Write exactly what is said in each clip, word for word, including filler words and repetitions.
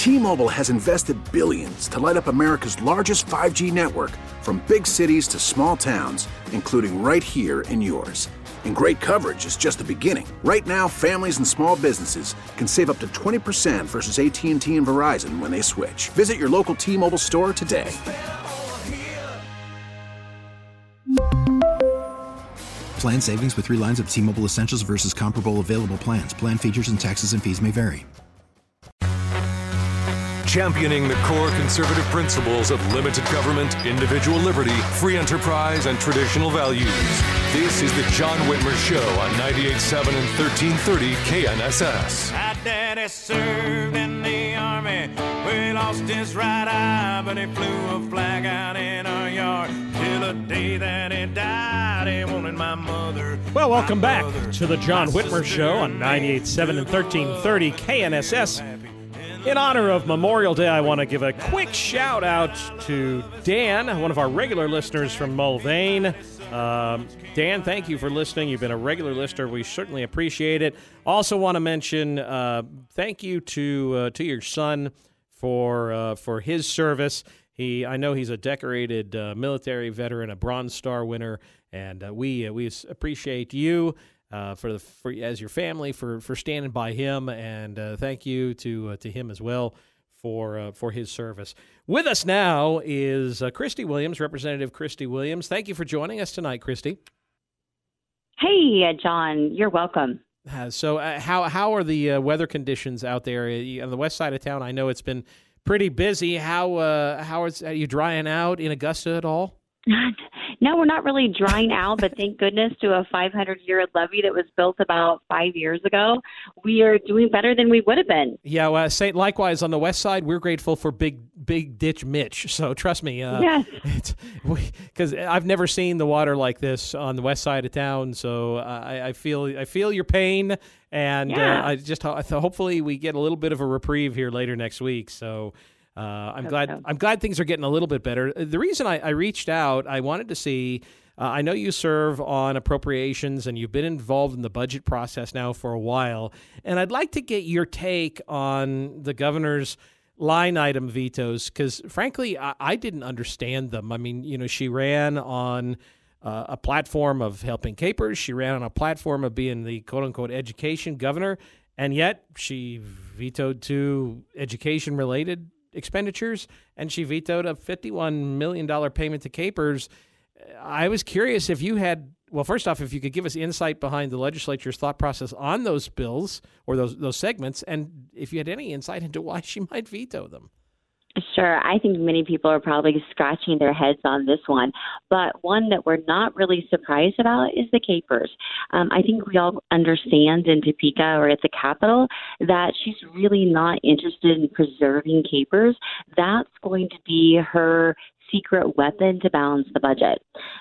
T-Mobile has invested billions to light up America's largest five G network, from big cities to small towns, including right here in yours. And great coverage is just the beginning. Right now, families and small businesses can save up to twenty percent versus A T and T and Verizon when they switch. Visit your local T-Mobile store today. Plan savings with three lines of T-Mobile Essentials versus comparable available plans. Plan features and taxes and fees may vary. Championing the core conservative principles of limited government, individual liberty, free enterprise, and traditional values. This is the John Whitmer Show on ninety-eight point seven and thirteen thirty K N S S. My daddy served in the army. We lost his right eye, but he flew a flag out in our yard. Till the day that he died, he wanted my mother. Well, welcome back to the John Whitmer Show on ninety-eight point seven and thirteen thirty K N S S. In honor of Memorial Day, I want to give a quick shout out to Dan, one of our regular listeners from Mulvane. Um, Dan, thank you for listening. You've been a regular listener. We certainly appreciate it. Also want to mention uh, thank you to uh, to your son for uh, for his service. He, I know he's a decorated uh, military veteran, a Bronze Star winner, and uh, we uh, we appreciate you. Uh, for the for as your family for, for standing by him, and uh, thank you to uh, to him as well for uh, for his service. With us now is uh, Christy Williams, Representative Christy Williams. Thank you for joining us tonight, Christy. Hey, uh, John, you're welcome. Uh, so, uh, how how are the uh, weather conditions out there on the west side of town? I know it's been pretty busy. How uh, how is are you drying out in Augusta at all? No, we're not really drying out, but thank goodness to a five hundred year levee that was built about five years ago. We are doing better than we would have been. Yeah, well, Saint likewise on the west side, we're grateful for Big Big Ditch Mitch. So trust me, uh, yes, because I've never seen the water like this on the west side of town. So I, I feel I feel your pain, and yeah. uh, I just ho- hopefully we get a little bit of a reprieve here later next week. So. Uh, I'm glad. So. I'm glad things are getting a little bit better. The reason I, I reached out, I wanted to see. Uh, I know you serve on appropriations, and you've been involved in the budget process now for a while. And I'd like to get your take on the governor's line item vetoes, because frankly, I, I didn't understand them. I mean, you know, she ran on uh, a platform of helping Capers. She ran on a platform of being the quote unquote education governor, and yet she vetoed two education related expenditures, and she vetoed a fifty-one million dollars payment to Capers. I was curious if you had, well, first off, if you could give us insight behind the legislature's thought process on those bills or those those segments, and if you had any insight into why she might veto them. Sure. I think many people are probably scratching their heads on this one, but one that we're not really surprised about is the Capers. Um, I think we all understand in Topeka or at the Capitol that she's really not interested in preserving Capers. That's going to be her secret weapon to balance the budget.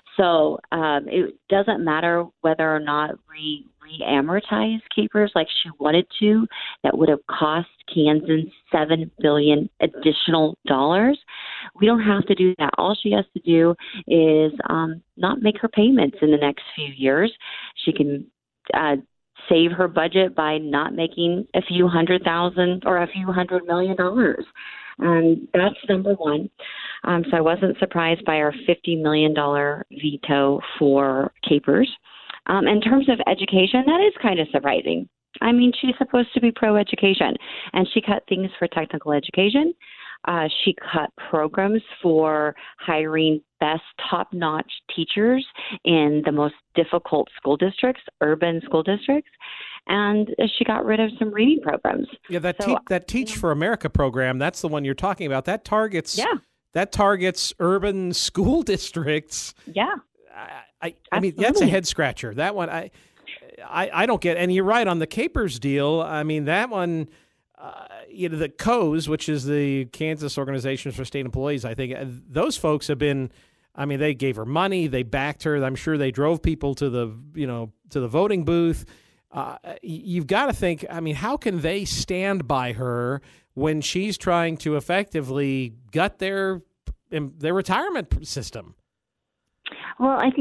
So um, it doesn't matter whether or not we re-amortize Capers like she wanted to. That would have cost Kansas seven billion dollars additional dollars. We don't have to do that. All she has to do is um, not make her payments in the next few years. She can uh, save her budget by not making a few hundred thousand or a few hundred million dollars. And that's number one. Um, so I wasn't surprised by our fifty million dollars veto for Capers. Um, in terms of education, that is kind of surprising. I mean, she's supposed to be pro-education, and she cut things for technical education. Uh, she cut programs for hiring best top-notch teachers in the most difficult school districts, urban school districts. And she got rid of some reading programs. Yeah, that so, te- that Teach for America program, that's the one you're talking about. That targets yeah. that targets urban school districts. Yeah. I, I, I mean, that's a head scratcher. That one, I, I, I don't get. And you're right on the Capers deal. I mean, that one, uh, you know, the C O S, which is the Kansas Organization for State Employees, I think those folks have been. I mean, they gave her money, they backed her. I'm sure they drove people to the, you know, to the voting booth. Uh, you've got to think. I mean, how can they stand by her when she's trying to effectively gut their their retirement system? Well, I think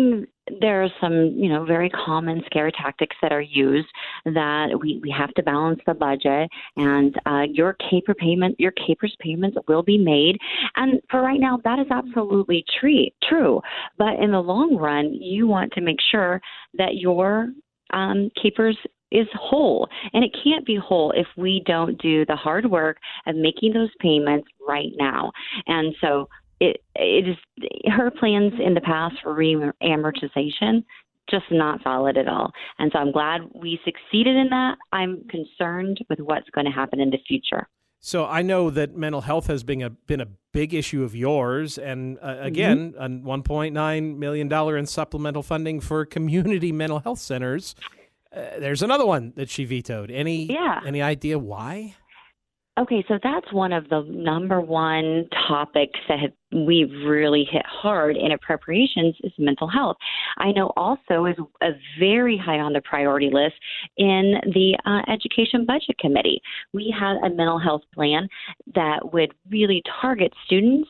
there are some, you know, very common scare tactics that are used that we, we have to balance the budget, and uh, your caper payment, your capers payments will be made. And for right now, that is absolutely true, true. But in the long run, you want to make sure that your um, capers is whole. And it can't be whole if we don't do the hard work of making those payments right now. And so It, it is her plans in the past for re-amortization, just not solid at all. And so I'm glad we succeeded in that. I'm concerned with what's going to happen in the future. So I know that mental health has been a been a big issue of yours, and uh, again, mm-hmm. one point nine million dollars in supplemental funding for community mental health centers. Uh, there's another one that she vetoed. Any yeah. any idea why? Okay, so that's one of the number one topics that have, we've really hit hard in our preparations is mental health. I know also is a very high on the priority list in the uh, Education Budget Committee. We had a mental health plan that would really target students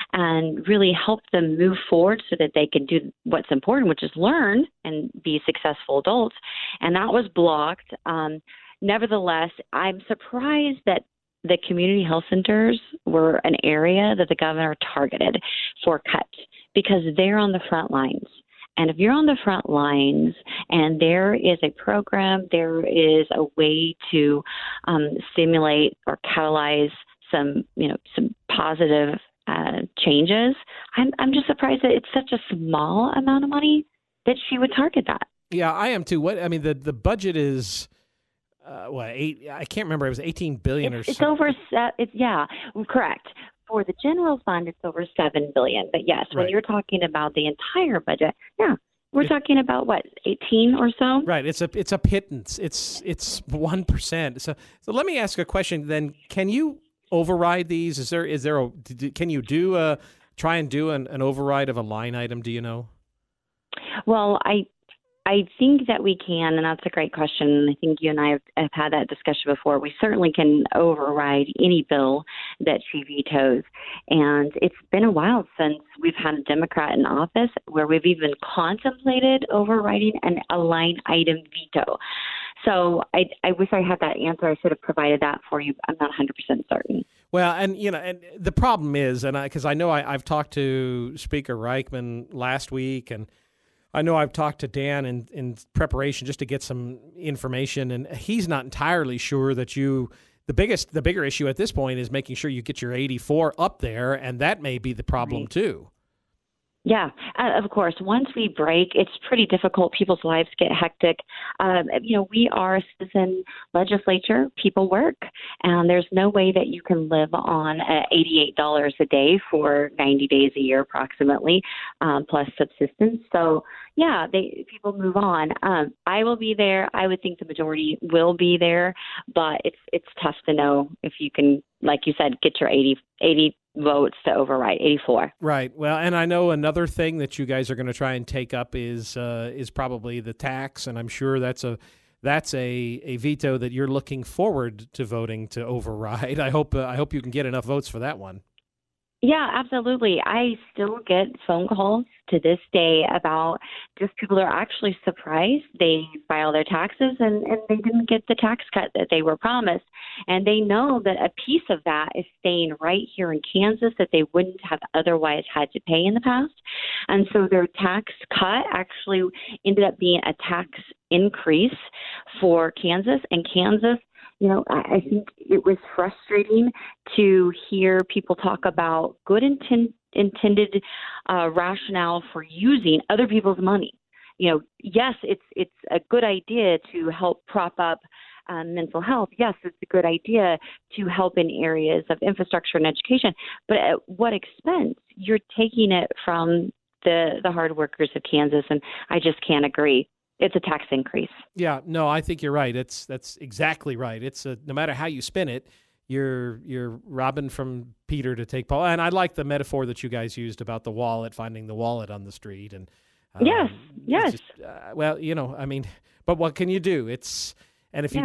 and really help them move forward so that they can do what's important, which is learn and be successful adults. And that was blocked. Um, nevertheless, I'm surprised that the community health centers were an area that the governor targeted for cuts because they're on the front lines. And if you're on the front lines and there is a program, there is a way to um, stimulate or catalyze some, you know, some positive uh, changes, I'm, I'm just surprised that it's such a small amount of money that she would target that. Yeah, I am too. What I mean, the, the budget is... Uh, what eight? I can't remember. It was eighteen billion it's, or it's something. It's over. It's yeah, correct. For the general fund, it's over seven billion. But yes, right. when you're talking about the entire budget, yeah, we're it, talking about what eighteen or so. Right. It's a it's a pittance. It's it's one percent. So so let me ask a question. Then, can you override these? Is there is there a can you do a try and do an, an override of a line item? Do you know? Well, I. I think that we can, and that's a great question. I think you and I have, have had that discussion before. We certainly can override any bill that she vetoes. And it's been a while since we've had a Democrat in office where we've even contemplated overriding an, a line item veto. So I, I wish I had that answer. I should have provided that for you. I'm not one hundred percent certain. Well, and you know, and the problem is, and because I, I know I, I've talked to Speaker Reichman last week, and I know I've talked to Dan in, in preparation just to get some information, and he's not entirely sure that you the biggest the bigger issue at this point is making sure you get your eighty-four up there, and that may be the problem right. too. Yeah, uh, of course. Once we break, it's pretty difficult. People's lives get hectic. Um, you know, we are a citizen legislature. People work, and there's no way that you can live on uh, eighty-eight dollars a day for ninety days a year approximately, um, plus subsistence. So, yeah, they people move on. Um, I will be there. I would think the majority will be there, but it's it's tough to know if you can, like you said, get your eighty, eighty votes to override eighty-four. Right. Well, and I know another thing that you guys are going to try and take up is uh, is probably the tax, and I'm sure that's a that's a, a veto that you're looking forward to voting to override. I hope uh, I hope you can get enough votes for that one. Yeah, absolutely. I still get phone calls to this day about just people are actually surprised they file their taxes and, and they didn't get the tax cut that they were promised. And they know that a piece of that is staying right here in Kansas that they wouldn't have otherwise had to pay in the past. And so their tax cut actually ended up being a tax increase for Kansas. And Kansas, you know, I think it was frustrating to hear people talk about good intent, intended uh, rationale for using other people's money. You know, yes, it's it's a good idea to help prop up um, mental health. Yes, it's a good idea to help in areas of infrastructure and education. But at what expense? You're taking it from the the hard workers of Kansas, and I just can't agree. It's a tax increase. Yeah, no, I think you're right. It's that's exactly right. It's a, no matter how you spin it, you're you're robbing from Peter to take Paul. And I like the metaphor that you guys used about the wallet, finding the wallet on the street. And um, yes, yes. Just, uh, well, you know, I mean, but what can you do? It's and if yeah. you guys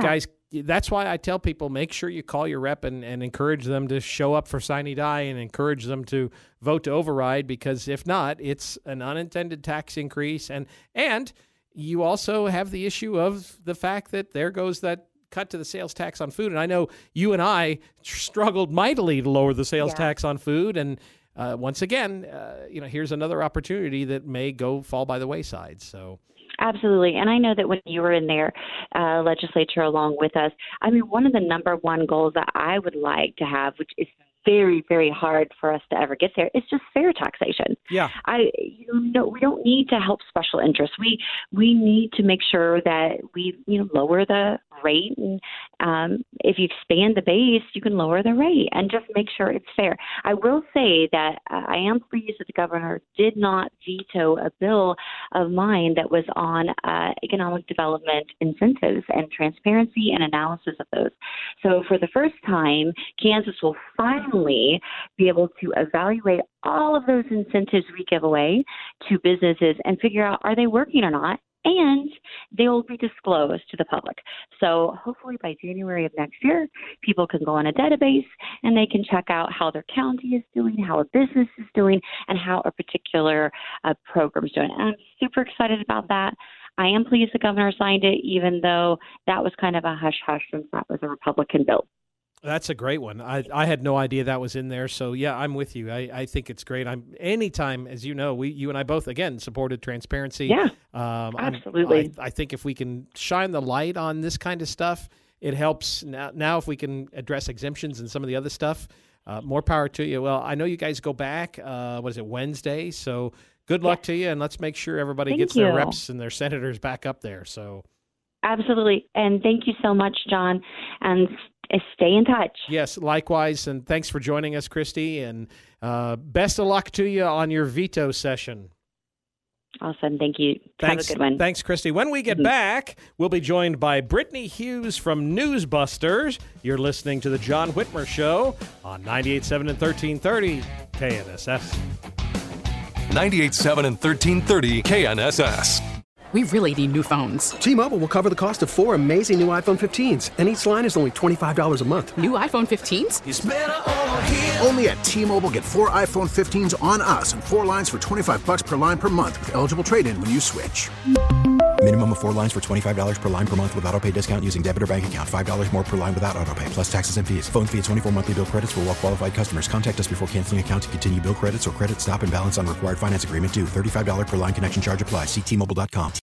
that's why I tell people, make sure you call your rep and, and encourage them to show up for sine die and encourage them to vote to override, because if not, it's an unintended tax increase. And and you also have the issue of the fact that there goes that cut to the sales tax on food. And I know you and I struggled mightily to lower the sales yeah. tax on food. And uh, once again, uh, you know, here's another opportunity that may go fall by the wayside. So. Absolutely. And I know that when you were in their uh, legislature along with us, I mean, one of the number one goals that I would like to have, which is very, very hard for us to ever get there, is just fair taxation. Yeah. I, you know, we don't need to help special interests. We we need to make sure that we, you know, lower the rate. And um, if you expand the base, you can lower the rate and just make sure it's fair. I will say that uh, I am pleased that the governor did not veto a bill of mine that was on uh, economic development incentives and transparency and analysis of those. So for the first time, Kansas will finally be able to evaluate all of those incentives we give away to businesses and figure out, are they working or not? And they will be disclosed to the public. So hopefully by January of next year, people can go on a database and they can check out how their county is doing, how a business is doing, and how a particular uh, program is doing. And I'm super excited about that. I am pleased the governor signed it, even though that was kind of a hush-hush since that was a Republican bill. That's a great one. I, I had no idea that was in there. So, yeah, I'm with you. I, I think it's great. I'm anytime, as you know, we you and I both, again, supported transparency. Yeah, um, absolutely. I, I think if we can shine the light on this kind of stuff, it helps. Now, now if we can address exemptions and some of the other stuff, uh, more power to you. Well, I know you guys go back, uh, what is it, Wednesday? So good luck yes. to you, and let's make sure everybody thank gets you. their reps and their senators back up there. So absolutely. And thank you so much, John. And stay in touch. Yes, likewise. And thanks for joining us, Christy. And uh, best of luck to you on your veto session. Awesome. Thank you. Thanks, Have a good one. Thanks, Christy. When we get mm-hmm. back, we'll be joined by Brittany Hughes from Newsbusters. You're listening to The John Whitmer Show on ninety-eight point seven and thirteen thirty K N S S. ninety-eight point seven and thirteen thirty K N S S. We really need new phones. T-Mobile will cover the cost of four amazing new iPhone fifteens, and each line is only twenty-five dollars a month. New iPhone fifteens? It's better over here. Only at T-Mobile, get four iPhone fifteens on us and four lines for twenty-five bucks per line per month with eligible trade-in when you switch. Minimum of four lines for twenty-five dollars per line per month with autopay discount using debit or bank account. five dollars more per line without autopay, plus taxes and fees. Phone fee at twenty-four monthly bill credits for well-qualified customers. Contact us before canceling account to continue bill credits or credit stop and balance on required finance agreement due. thirty-five dollars per line connection charge applies. See T Mobile dot com.